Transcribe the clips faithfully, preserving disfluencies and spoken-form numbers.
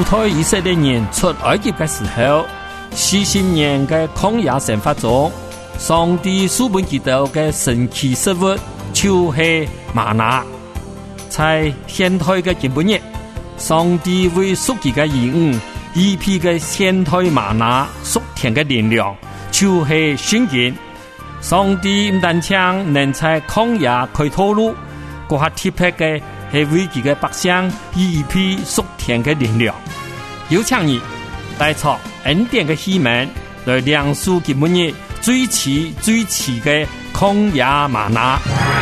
主推以色列人出埃及的时候，四十年的曠野生活中，上帝赐本基督的神奇食物就是玛拿。在现代的今日，上帝为属己的义务一批的现代玛拿属天的力量，就是圣经。上帝唔但将能在曠野開道路，嗰下特別嘅係為佢嘅百姓一批屬天嘅力量。有請你帶出恩典嘅希望，來亮出佢每日最遲最遲嘅曠野嗎哪。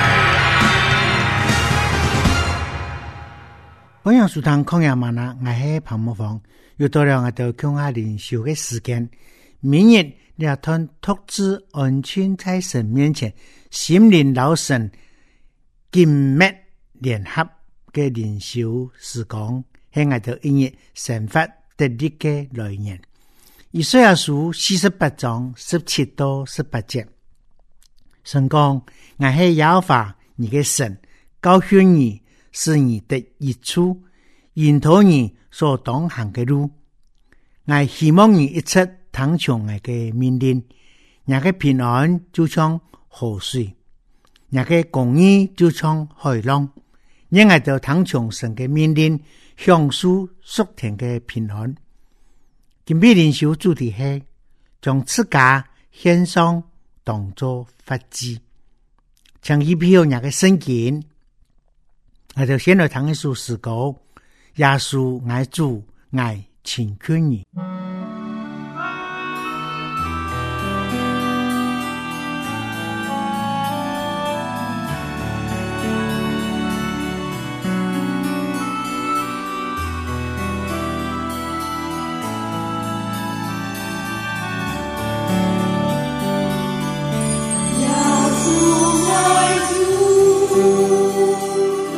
歡迎收聽曠野嗎哪，我係彭木芳，又到了我哋共下靈修嘅時間。明日要同獨自安全在神面前，心靈老神緊密聯合嘅靈修時光，係我哋音樂神法得力嘅來源。以賽亞書四十八章十七到十八節，神講：我係耶和華你嘅神，教訓你，使你得益處，引導你所當行嘅路。我希望你一切聽從我嘅命令，我嘅平安就像河水，我嘅公義就像海浪。因我就聽從神嘅命令，享受屬天嘅平安。今日靈修主題係將自家獻上當作法祭，將一票人嘅聖經，我就先來聽一首詩歌：耶穌愛主愛親眷你。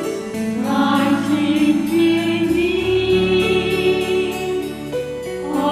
爱情天地，爱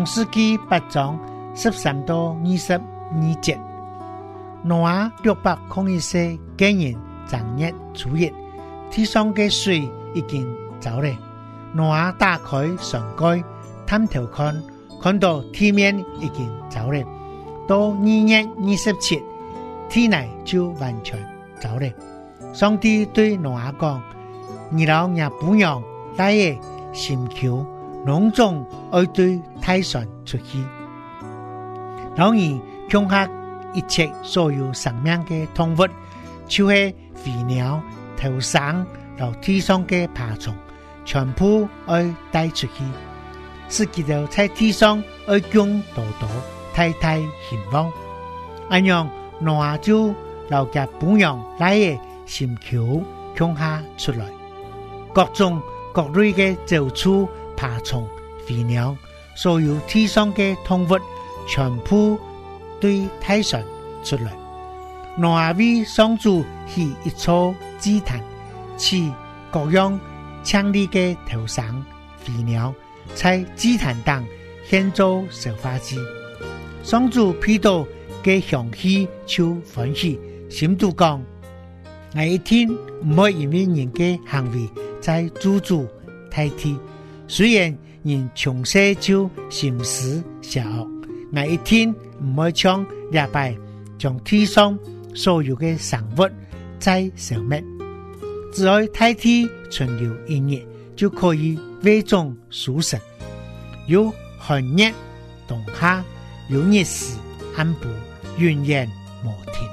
創世記八章十三到二十二節，挪亞六百零一歲今年正月初一，天上嘅水已經走了。挪亞打開船蓋，探頭看，看到天面已經走了。到二月二十七，天內就完全走了。上帝對挪亞講：你老也不用來嘅心求，隆重愛對大船出去。老二恐嚇一切所有生命嘅動物，就是飛鳥、頭生和地上嘅爬蟲，全部愛帶出去，使佢哋在地上愛供多多，太太興旺。咁樣挪亞就留嘅本樣來嘅心求恐嚇出來，各種各類嘅走獸、爬蟲、飛鳥，所有地上嘅動物，全部對大船出來。挪亞為上主起一座祭壇，賜各樣強力嘅頭生飛鳥，在祭壇當獻做燒化祭。上主睇到嘅香氣就歡喜，心度講：我一天唔會因為人嘅行為在主主代替，雖然人從細就心思邪惡，我一天唔會像兩敗將地上所有嘅生物再消滅，只要代替存留一日，就可以為眾贖身。有寒熱冬夏，有日時安補，源源無停。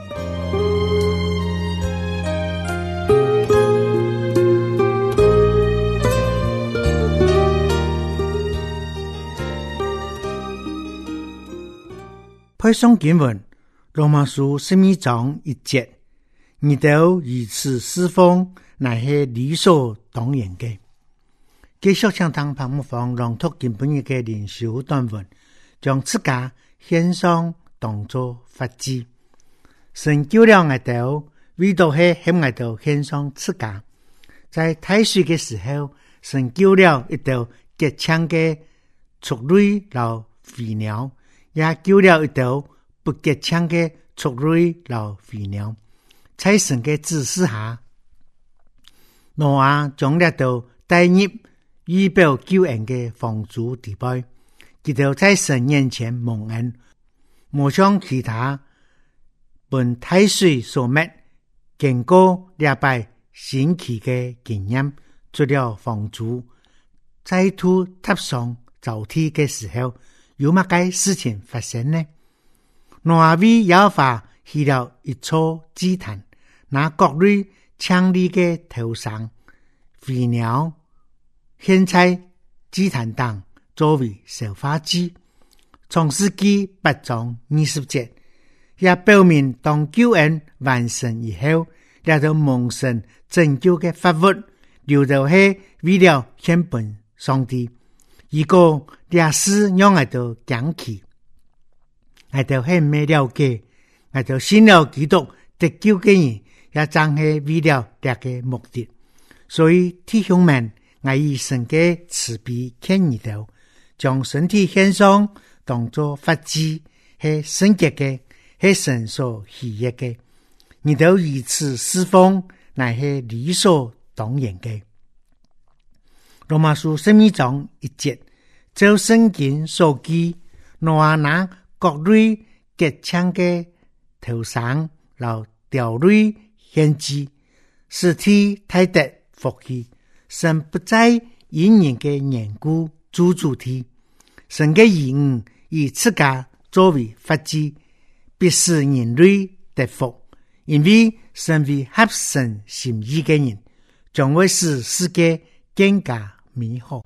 配送經文羅馬書十二章一節，你都如此侍奉，乃是理所當然嘅。繼續向堂旁牧房朗讀今本日嘅靈修短文，將自家獻上當作法祭。神救了我哋，為到係向我哋獻上自家。在太歲嘅時候，神救了一條潔淨嘅畜類和飛鳥，也救了一條不潔淨嘅畜類和飛鳥。在神嘅指示下，挪亞將呢度帶入預表救恩嘅方舟地背，佢就在神面前蒙恩，冇像其他本太歲所滅經過兩百神奇嘅經驗，做了方舟，再度踏上造地嘅時候，有乜嘅事情發生呢？挪亞為耶和華起了一座祭壇，拿各類強力嘅頭生飛鳥獻在祭壇當作為燒化祭。創世記八章二十節也表明，當救恩完成以後，來到蒙神拯救嘅法物，留到係為了獻本上帝。如果歷史讓我哋講起，我哋係未了解，我哋信了基督得救嘅人，也正係為了這個目的。所以弟兄們，我以神嘅慈悲勸你哋，將身體獻上，當作法祭，係聖潔嘅，係神所喜悅嘅。你哋如此侍奉，乃係理所當然嘅。羅馬書十二章一節，照聖經所記，挪亞拿各類潔淨嘅頭生，然後調類獻祭，使天太得福氣。神不再因人嘅緣故主主題，神嘅義務以自家作為法祭，必使人類得福。因為神為合神心意嘅人，將會使世界更加美好。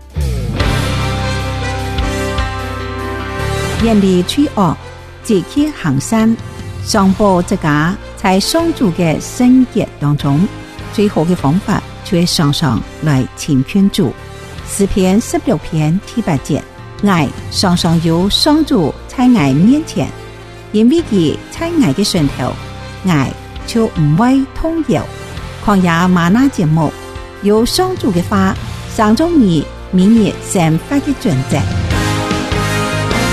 遠離罪惡，積極行善，上報自家在上主嘅聖潔當中，最好嘅方法就係常常來親近主。詩篇十六篇第八節，愛常常有上主在愛面前，因為佢在愛嘅順頭，愛就唔會動搖。曠野嗎哪節目有上主嘅話，上中你明日散發嘅準則。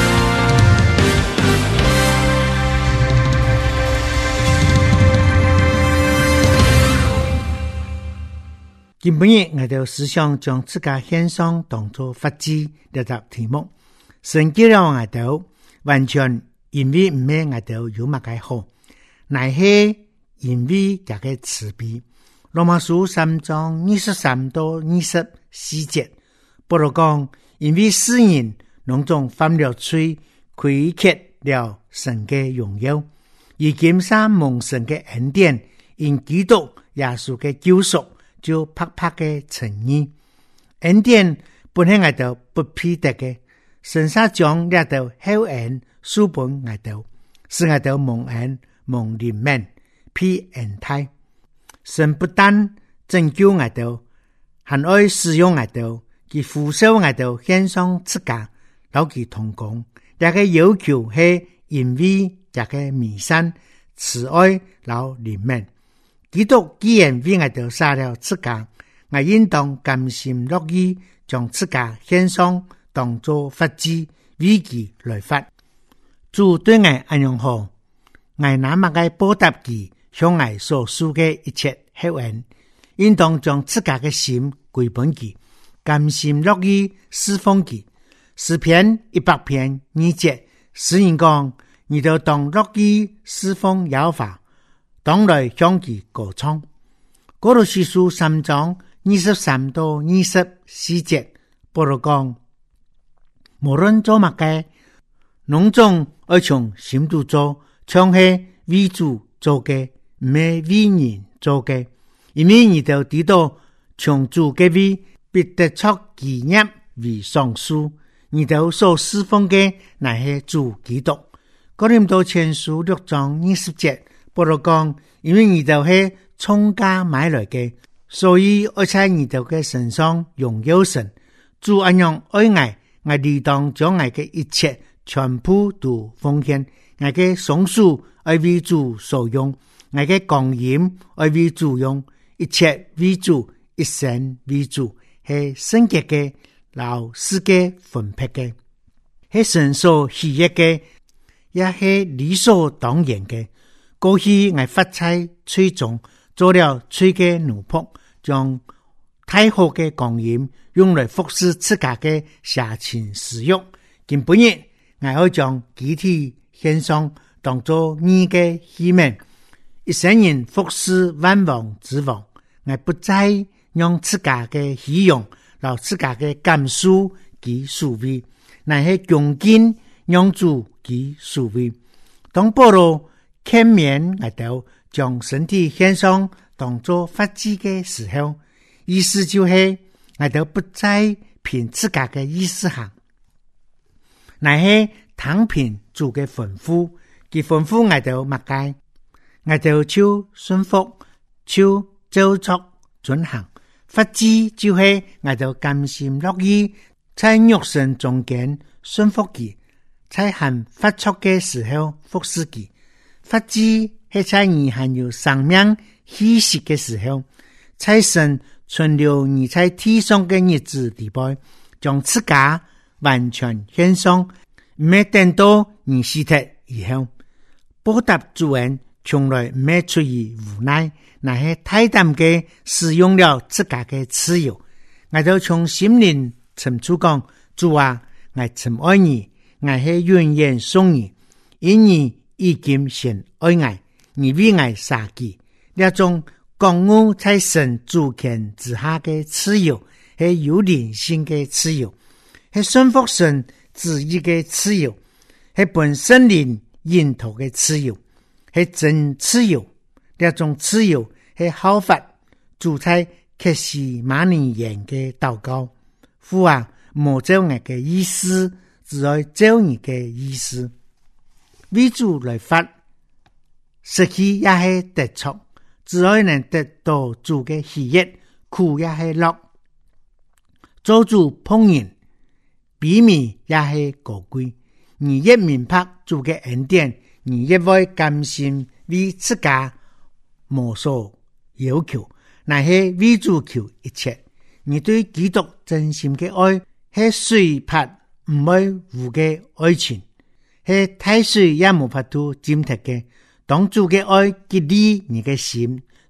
今晡日我哋思想將自家獻上當作法祭呢集題目，神叫了我哋完全因為唔係我哋有乜嘅好，乃係因為這個慈悲。羅馬書三章二十三到二十四節，保羅講，因為世人攏總犯了罪，虧缺了神嘅榮耀，而今生蒙神嘅恩典，因基督耶穌嘅救贖，就拍拍嘅誠意。恩典本係我哋不配得嘅，神煞將呢度厚恩賜本我哋，使我哋蒙恩蒙憐憫，披恩待。神不但拯救我哋，還愛使用我哋，佢呼召我哋獻上自家，老佢同工。這個要求係因為這個彌散慈愛老憐憫。基督既然為我哋殺了自家，我應當甘心樂意將自家獻上，當作法祭為佢來發。主對我安樣好，我那麼嘅報答佢向我所受嘅一切厚恩，應當將自家嘅心歸本佢，甘心樂意侍奉佢。詩篇一百篇二節，詩人講：你就當樂意侍奉耶和華，當來向佢歌唱。歌羅西書三章二十三到二十四節，保羅講：無論做乜嘅，攏總要從心度做，像係為主做嘅，唔係為人做嘅。因為你就知道，從主嘅位必得出基業為上書，你就所侍奉嘅乃係主基督。哥林多前書六章二十節，保羅講：因為你就係重價買來嘅，所以我在你哋嘅身上榮耀神。主安樣愛愛，我理當將我嘅一切全部都奉獻，我嘅松樹愛為主所用，我嘅光陰愛為主用，一切為主，一生為主，係聖潔嘅，老世界分配嘅，係神所喜悅嘅，也係理所當然嘅。過去我發在最終做了最嘅奴僕，將太好嘅光陰用來服侍自家嘅社群使用。今晡日我要將集體獻上，當作你嘅器皿，一生人服侍萬王之王。我不再用自家嘅喜用，讓自家嘅感受及所為，乃係恭敬讓主及所為。當保羅勸勉我哋將身體獻上當作法祭嘅時候，意思就係我哋不再憑自家嘅意思行，乃係聽憑主嘅吩咐，佢吩咐我哋乜嘢，我哋就順服，就照做遵行。法祭就係我哋甘心樂意在肉身中間順服佢，在行發出嘅時候服侍佢。法祭係在你還有生命氣息嘅時候，在神存留你在地上嘅日子地步，將自家完全獻上，唔係等到你死體以後。報答主恩從來唔係出於無奈，乃係大膽嘅使用了自家嘅自由。我就從心靈深處講：主啊，我真愛你，我係願意送你，因你已經先愛我，你為我殺己。呢種降惡在神主權之下嘅自由，係有靈性嘅自由，係順服神旨意嘅自由，係本身靈引頭嘅自由，係真自由。呢種自由係效法主在克西馬尼園嘅禱告：父啊，莫照我嘅意思，只愛照你嘅意思。為主來發，失去也係得着，只愛能得到主嘅喜悅，苦也係樂。做主碰人，比美也係高貴。你越明白主嘅恩典，你越會甘心為自家無所要求，乃係為主求一切。你對基督真心嘅愛，係水拍唔會糊嘅愛情，係太水也無法度浸脫嘅。當主嘅愛激勵你嘅心，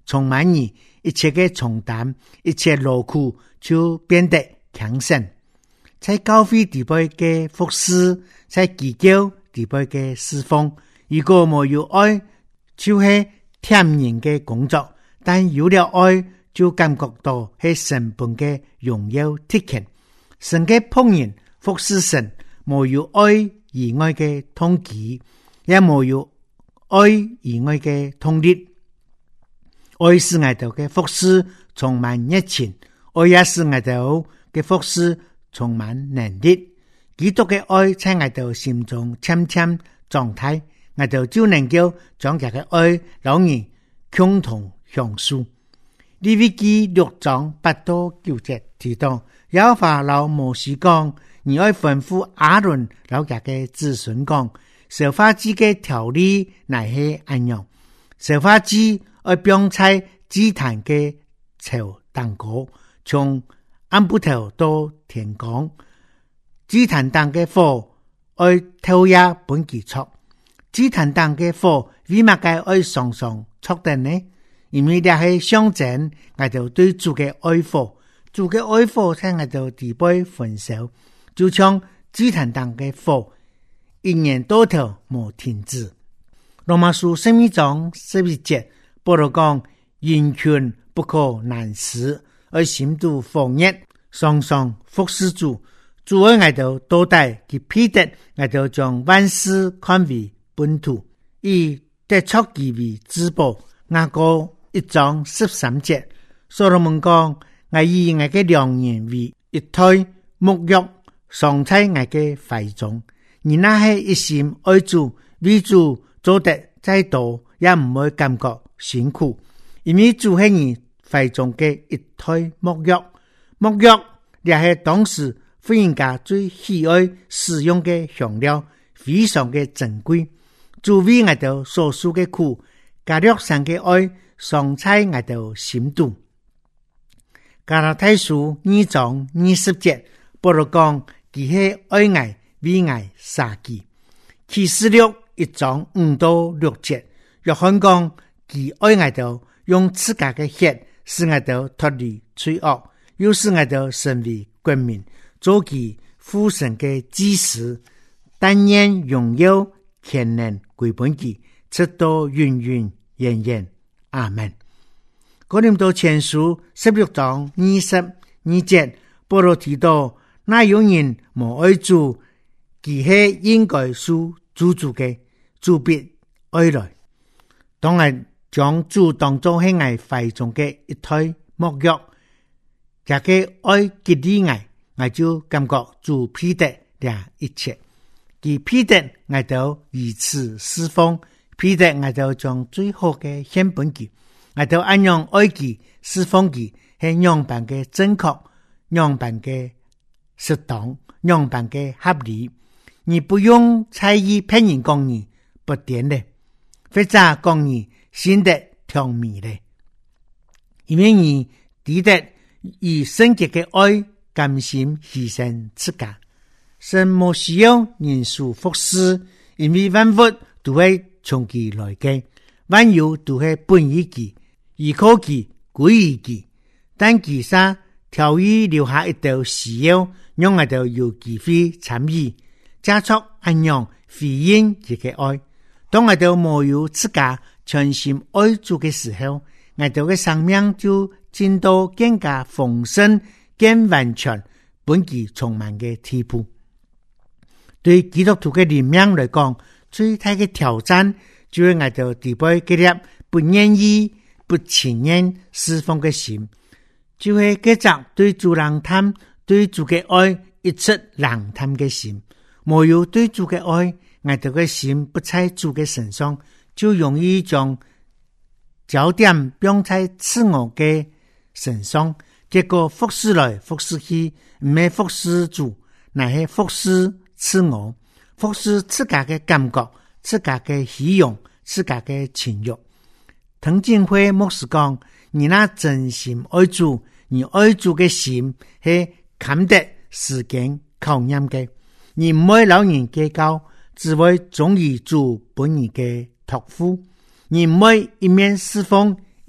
充满你，一切的重担，一切劳苦就变得强盛。在教會地位嘅服侍，在祈求地位嘅侍奉，如果沒有愛，就是忝人嘅工作；但有了愛，就感覺到係神本嘅榮耀體現。神嘅僕人服侍神，沒有愛以外嘅統計，也沒有愛以外嘅統力。愛是我哋嘅服侍充滿熱情，愛也是我哋嘅服侍充滿能力。基督嘅愛在我哋心中深深狀態，我哋就能夠將佢嘅愛老人共同享受。利未記六章八到九節提到，耶和華老摩西講，你愛吩咐亞倫老家嘅子孫講，受法子嘅條例乃係安樣，受法子愛標在祭壇嘅朝當過，從暗布頭到天光，祭壇當嘅火愛偷也本其錯，祭壇當嘅火為乜嘅愛常常錯定呢？因為這係象徵我哋對主嘅愛火，主嘅愛火在我哋地杯焚燒，就像祭壇當嘅火一年到頭冇停止。羅馬書十二章十一節保羅講，完全不可難事，而心度狂熱，常常服侍主。主愛我哋多帶其彼得，我哋將萬事看為本土，以得出其為至寶。雅歌一章十三節，所羅門講，我以我嘅良人為一胎沐浴，常在我嘅懷中。而那係一心愛主，為主做得再多，也唔會感覺辛苦，因為主係你懷中嘅一胎沐浴。沐浴也係當時婦人家最喜愛使用嘅香料，非常嘅珍貴。主為我哋所受嘅苦，加略上嘅愛，常在我哋心中。加拉太書二章二十節，保羅講，佢係愛我，為我殺己。啟示錄一章五到六節，約翰講，佢愛我哋，用自家嘅血使我哋脫離罪惡，又使我哋成為國民，做佢父神嘅祭司，但願榮耀權能歸本佢，直到永永遠遠。阿門。哥林多前書十六章二十二節，保羅提到，那有人無愛主，佢係應該屬主主嘅，主必愛來。當然將主當作係我懷中嘅一胎沐浴，這個愛激勵我，我就感覺主彼得了一切。佢彼得我就以此釋放，彼得我就將最好嘅獻本佢，我就按樣愛佢釋放佢，係樣板嘅正確，樣板嘅適當，樣板嘅合理。你不用猜疑騙人講你不點的，或者講你顯得甜蜜的，因為你記得以聖潔嘅愛甘心犧牲自家。神冇需要人數服侍，因為萬物都係從佢來嘅，萬有都係本於佢，依靠佢，歸於佢。但其實條意留下一道需要，讓我哋有機會參與，加速安樣回應佢嘅愛。當我哋冇有自家全心愛主嘅時候，我哋嘅生命就進到更加豐盛、更完全、本具充滿嘅地步。對基督徒嘅靈命來講，最大嘅挑戰就係我哋地位嗰粒不願意、不情願釋放嘅心，就係嗰隻對主冷淡、對主嘅愛一直冷淡嘅心。沒有對主嘅愛，我哋嘅心不在主嘅身上，就容易將焦點放在自我嘅身上，結果服侍來服侍去，唔係服侍主，乃係服侍自我，服侍自家嘅感覺、自家嘅喜用、自家嘅情欲。滕建輝牧師講，你那真心愛主，你愛主嘅心係坎得時間考驗嘅。你唔會老人計較，只會忠於主本人嘅託付。你唔會一面侍奉，一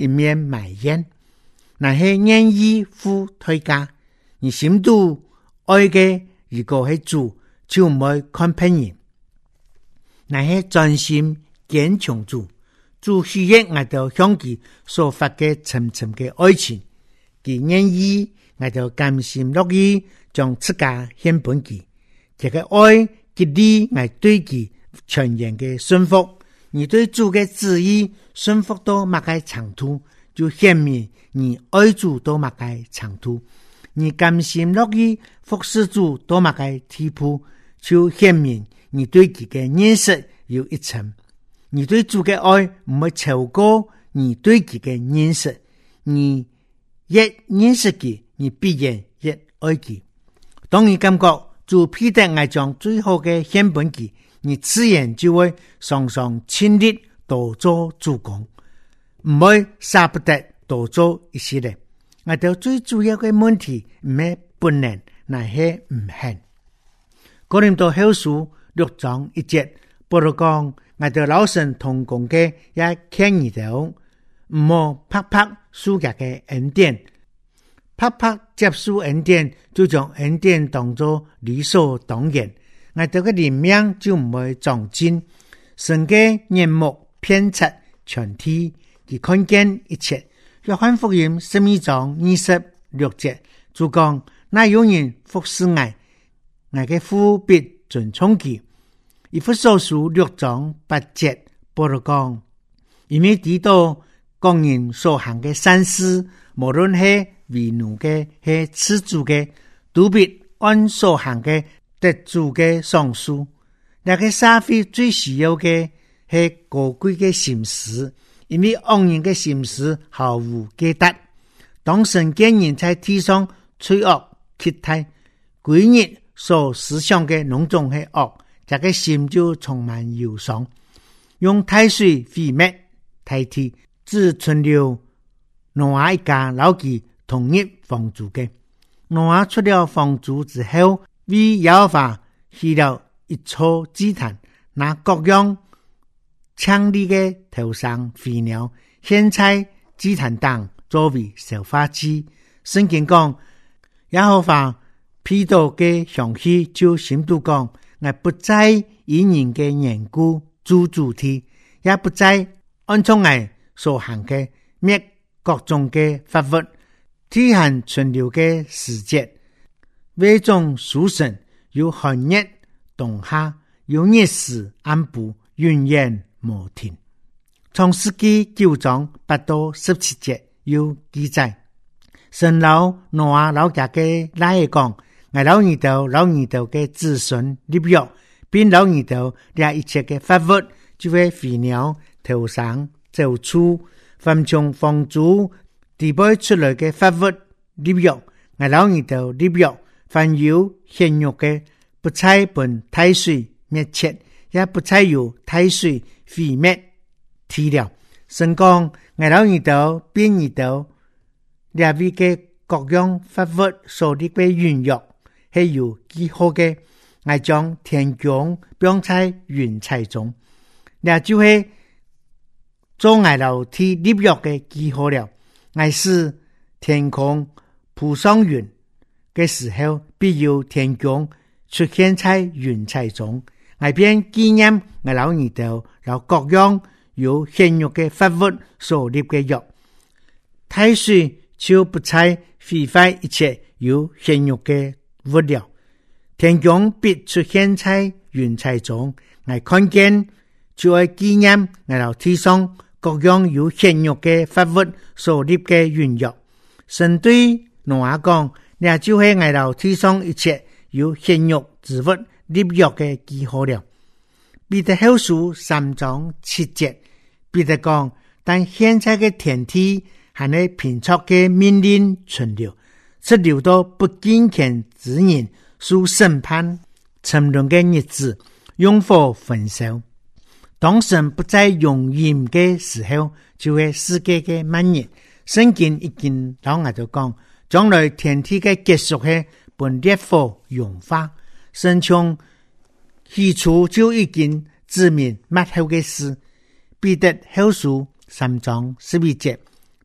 一面埋怨，那是愿意付代價，而心度愛嘅如果係主，就唔會看別人，那是專心堅強主，主喜悅我哋向佢所發嘅深深嘅愛情，佢願意我哋甘心樂意將自家獻本佢，這個愛激勵我對佢全然嘅順服，而對主嘅旨意順服到乜嘅程度，就顯明你愛主到乜嘅程度，你甘心樂意服侍主到乜嘅地步，就顯明你對佢嘅認識有一層，你對主嘅愛唔會超過你對佢嘅認識，你越認識佢，你必然越愛佢。當你感覺主必定愛將最好嘅獻本佢，你自然就會常常親力多做主工，唔會捨不得多做一些咧。我哋最主要嘅問題唔係本能，乃係唔肯。哥林多後書六章一節，保羅講，我哋老神同工嘅也勸你哋，唔好拍拍屬下嘅恩典，拍拍接受恩典，就將恩典當作理所當然。我哋嘅靈命就唔會長進，神嘅眼目遍察全體，佢看見一切。約翰福音十二章二十六節就講，那有人服侍我，我嘅父必尊崇佢。以弗所書六章八節保羅講，因為知道各人所行嘅善事，無論係為奴嘅，係賜主嘅，都必按所行嘅得主嘅賞賜。那個社會最需要嘅係高貴嘅心思，因為惡人嘅心思毫無價值。當神見人在地上罪惡懈怠，鬼熱所思想嘅濃重係惡，這個心就充滿憂傷，用大水毀滅代替，只存留挪亞一家老記同入放逐嘅。挪亞出了放逐之後，為耶和華起了一座祭壇，拿各樣強力嘅頭上飛鳥獻在祭壇當作為燒化祭。聖經講，耶和華披到嘅香氣就深度講，我不再以人嘅緣故做主題，也不再按照我所行嘅滅各種嘅法律，體現存留嘅時節，為眾屬神有寒熱冬夏，有日時暗部，源源無停。創世記九章八到十七節有記載，神老挪亞老家嘅拉伊講，我老二頭老二頭嘅子孫立約，並老二頭掠一切嘅法律，就會飛鳥頭上走出，凡從放逐地背出來嘅法律立約，我老二頭立約，凡有血肉嘅，不再本大水滅絕，也不再有大水毀滅體了。神講，我老二頭並二頭掠位嘅各樣法律所立嘅原約，係有記號嘅，我將天降標在雲彩中，那就係做我老天立約嘅記號了。我是天空鋪上雲嘅時候，必有天降出現在雲彩中，我便紀念我老二頭老各樣有血肉嘅法律所立嘅約，大水就不再毀壞一切有血肉嘅物料，天降必出現在雲彩中，我看見就係紀念我老天上各樣有血肉嘅法律所立嘅原約。神對挪亞講，那就係我老天上一切有血肉之物立約嘅記號了。彼得後書三章七節，彼得講，但現在嘅天體還係憑着嘅命令存留，是留到不敬虔之人受審判沉淪嘅日子，用火焚燒。當神不再容忍嘅時候，就係世界嘅末日。聖經已經老我就講，將來天體嘅結束係本烈火融化。神從起初就已經指明末後嘅事。彼得後書三章十二節，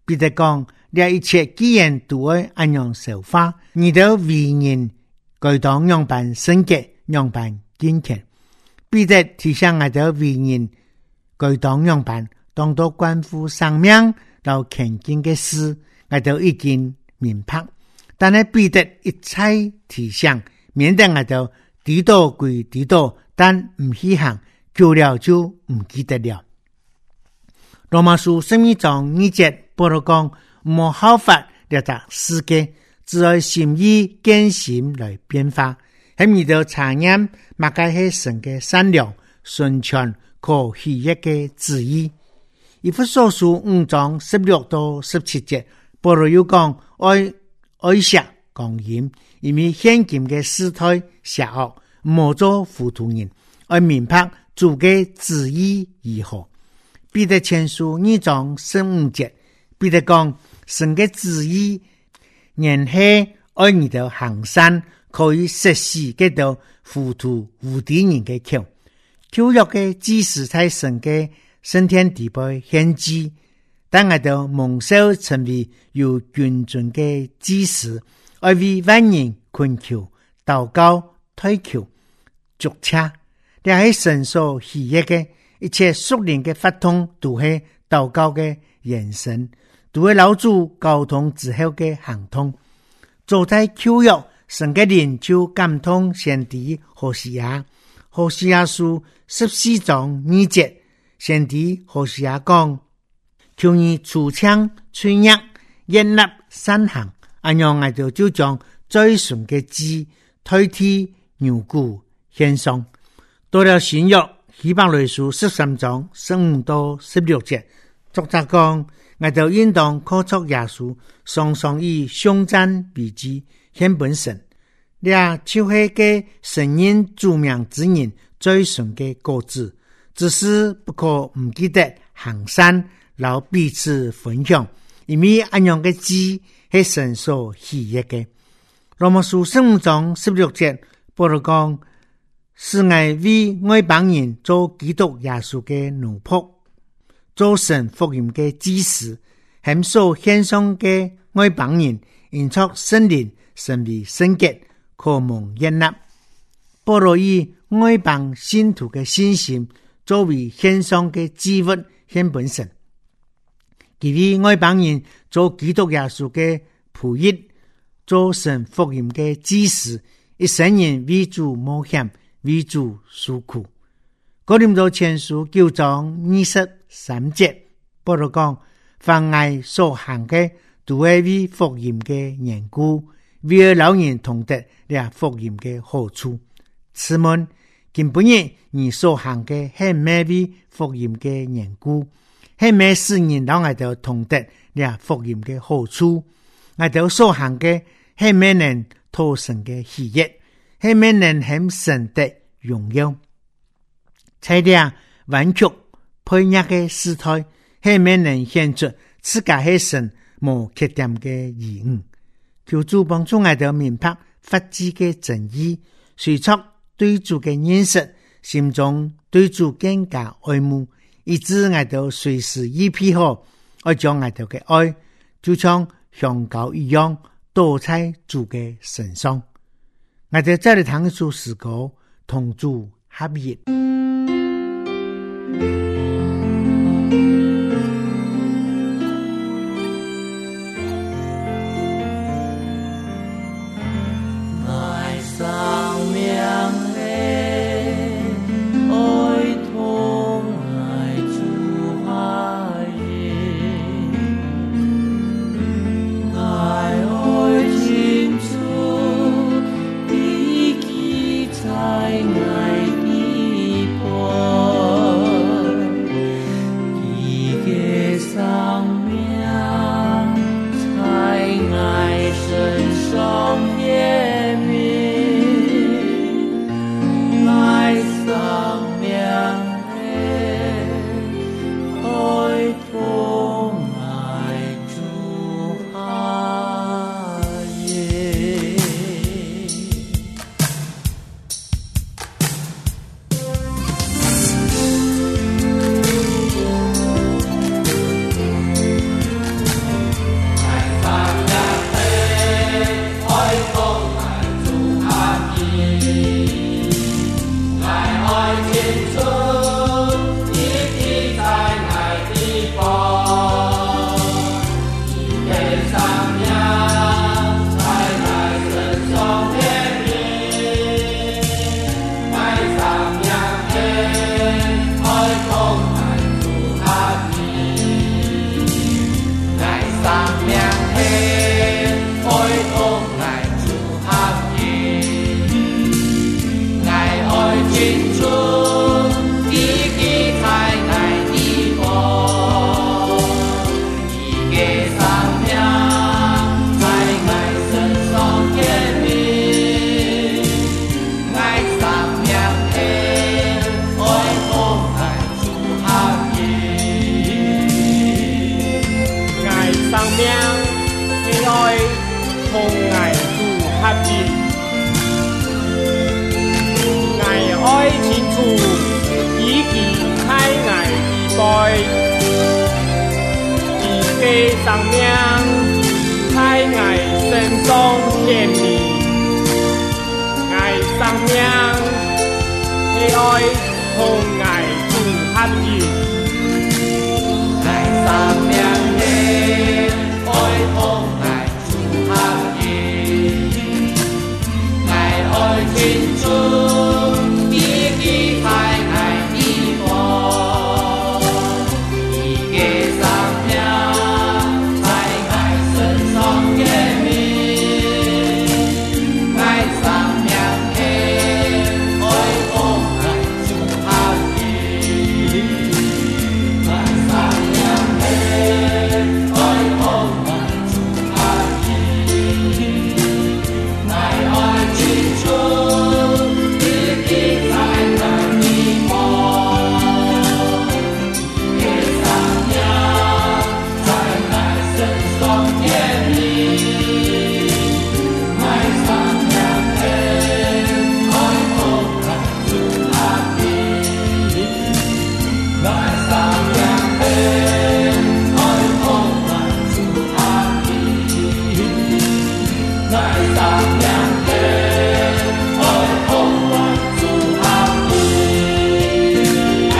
彼得讲，這一切既然都會按樣受化，你都為人該當樣辦聖潔，樣辦堅強。彼得提醒我哋為人該當樣辦，當到關乎生命到虔敬嘅事，我哋已經明白。但係彼得一再提醒，免得我哋知道歸知道，但唔去行，久了就唔記得了。羅馬書十二章二節保羅講，冇效法了達世界，只愛心意堅心來變化。喺面度查驗，乜嘅係神嘅善良、純全、可喜悅嘅旨意。以弗所書五章十六到十七節，保羅又講愛愛惜講嚴，因為現今嘅時代邪惡，冇做糊塗人，愛明白主嘅旨意如何。彼得前書二章十五節，彼得講神嘅旨意，原係愛你的行善，可以實施嘅到糊塗無底人嘅口。舊約嘅祭司在神嘅升天地位獻祭，但我哋蒙受成為有君尊嘅祭司，愛為萬人困求、禱告、推求、祝車，這係神所喜悅嘅。一切屬靈嘅發通都係禱告嘅延伸，都係老主交通之後嘅行通。做在舊約，神嘅靈就感通先知何西阿，何西阿書十四章二節，先知何西阿講：求你除槍吹壓，建立善行，按樣我就就將最純嘅字推替牛骨獻上。到了新約。希伯來書十三章十五到十六節，作者講：我就應當靠着耶穌，常常以頌讚筆記獻本神。倆就是嘅神人著名之人最純嘅果子，只是不可唔記得行善，然後彼此分享，因為按樣嘅字係神所喜悅嘅。羅馬書十五章十六節，保羅講。是愛為外邦人做基督耶穌嘅奴僕，做神福音嘅祭司，向所獻上嘅外邦人，因出聖靈成為聖潔，可蒙悅納。保羅以外邦信徒嘅信心作為獻上嘅祭物獻本神，佢為外邦人做基督耶穌嘅僕役，做神福音嘅祭司，一生人為主冒險。為主受苦。哥林多前書九章二十三節，保羅講：凡愛所行嘅，都係為福音嘅緣故，為老人同得了福音嘅好處。此門根本人你所行嘅係咩為福音嘅緣故，係咩使人讓我哋同得了福音嘅好處？我哋所行嘅係咩能討神嘅喜悅？係咩能向神的榮耀？在倆彎曲配合嘅時代，係咩能顯出自家係神無缺點嘅義誤？求主幫助我哋明白法治嘅真義，隨着對主嘅認識，心中對主更加愛慕，以致我哋隨時預備好，愛將我哋嘅愛，就像香膏一樣，倒在主嘅身上。我哋這裡談出詩歌，同主合一。 愛生命的愛同愛主愛人，愛愛清楚。在愛的嘅生命在我身上建立，我生命係愛同我主合一，我生命係愛同我主合一，我愛天主已經在我裏頭，伊嘅生命在我身上建立，我生命係愛同我主合一，我生命係愛同我主合一，我愛天主已經在我裏頭，伊嘅生命在我身上建立，我生命係愛同我主合一，我生命係愛同我主合一，我生命係愛同我主合一。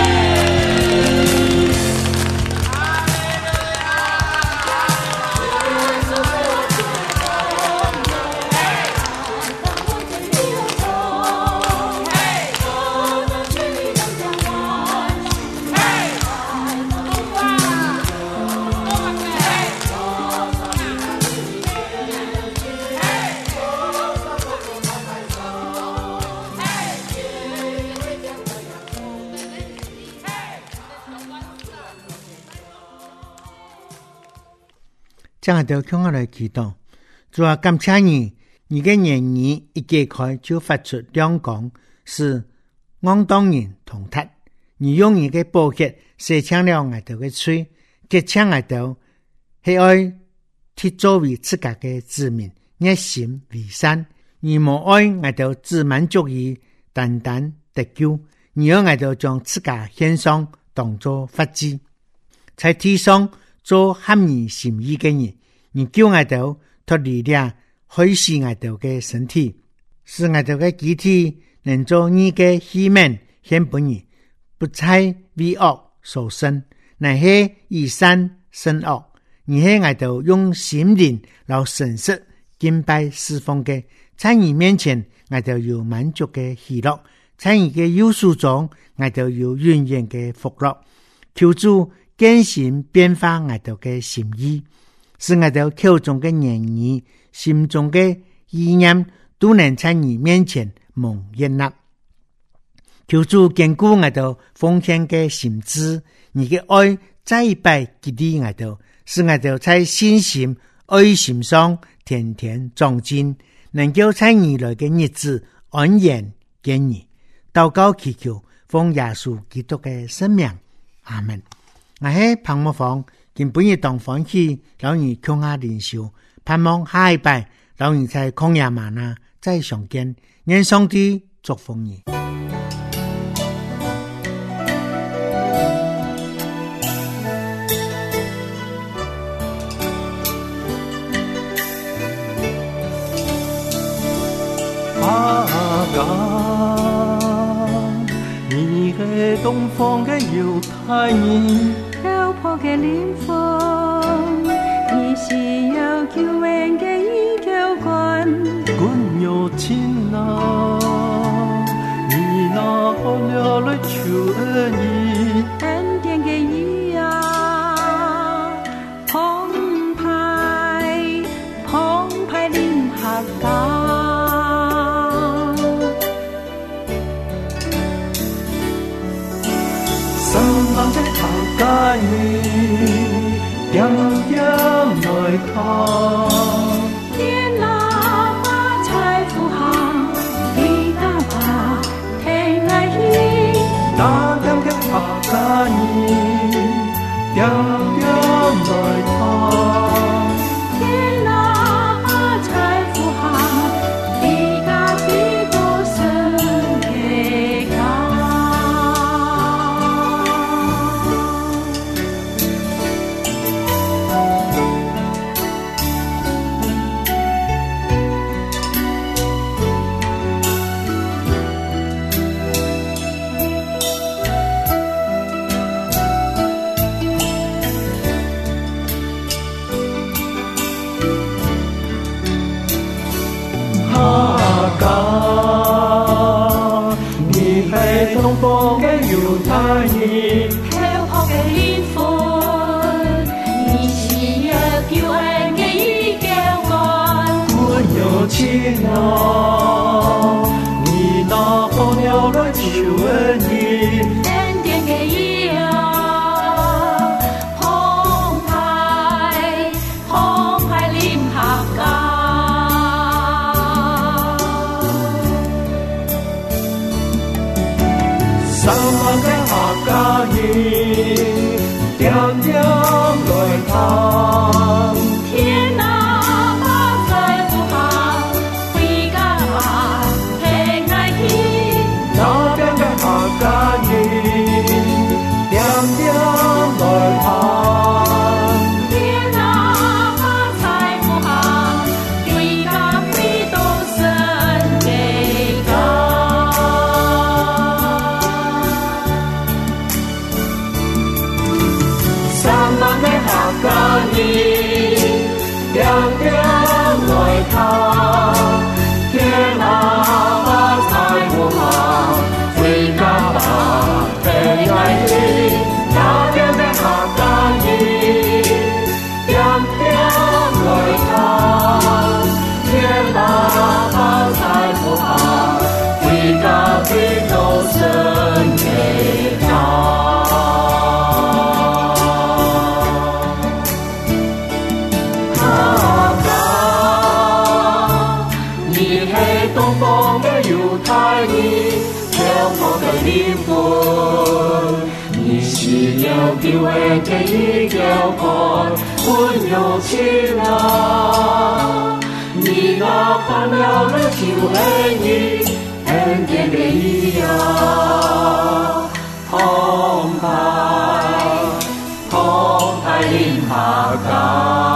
將下到向我來祈禱，主啊，感謝你，你嘅言語一揭開就發出亮光，是安當人同達。你用你嘅寶血洗清了我哋嘅罪，潔淨我哋係愛替作為自家嘅子民，熱心為善。你無愛我哋只滿足於單單得救，你要我哋將自家獻上當作法祭，在地上做合你心意嘅人。你叫我哋脫離了虛死我哋嘅身體，使我哋嘅肢體能做你嘅器皿獻俾你，不再為惡所生，乃係以善勝惡。你係我哋用心靈來誠實敬拜侍奉嘅，在你面前我哋有滿足嘅喜樂，在你嘅優數中我哋有永遠嘅福樂。求主更新變化我哋嘅心意，使我哋口中嘅言語、心中嘅意念都能在你面前蒙悅納。求主堅固我哋奉獻嘅心志，你嘅愛再一擺激勵我哋，使我哋在信心、愛心上天天長進，能夠在你來嘅日子安然見你。禱告祈求，奉耶穌基督嘅聖名，阿門。我喺彭木房，今本日當歡喜，老二共下連修，盼望下一拜，老二在曠野嗎哪再相見，願上帝祝福你。 阿哥，你係東方嘅猶太人。 漂泊嘅靈魂，你是有救恩嘅依靠君。 君有情啊，你拿好了來求恩義， 恩典嘅義啊，澎湃澎湃臨下港。 心冷的下街你點點來看， 天哪花彩富行，地大把聽愛意， 那點嘅下街你點點來看， 天哪花彩富行，地大地多生嘅港。 人，点点来探。 天啊，把在不下，回家平安去。 那边的客家人，点点来探。 天啊，把在不下，回家回到神的家。 三万的客家人，点点来探。天啊，把菜无下，回家吧，平安去。那边的客家人，点点来探。天啊，把菜无下，回家回到神的家。东方的猶太人，漂泊的靈魂，你是了救恩的一條河，溫柔情啊，你那換了了救恩的恩典的意啊，澎湃澎湃臨下家。